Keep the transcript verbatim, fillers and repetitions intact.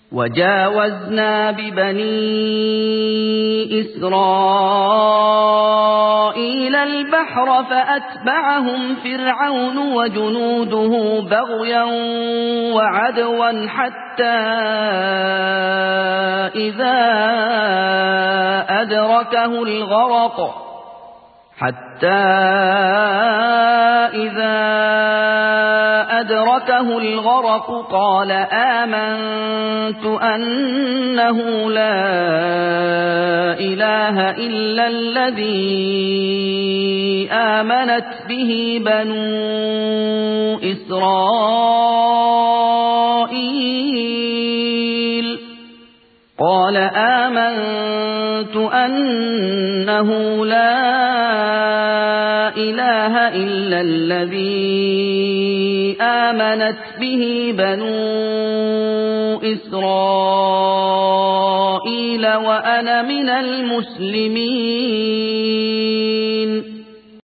وجاوزنا ببني إسرائيل البحر فأتبعهم فرعون وجنوده بغيا وعدوا حتى إذا أدركه الغرق حتى إذا أدركه الغرق قال آمنت أنه لا إله إلا الذي آمنت به بنو إسرائيل قال آمنت أنه لا إله إلا الذي آمنت به بنو إسرائيل وأنا من المسلمين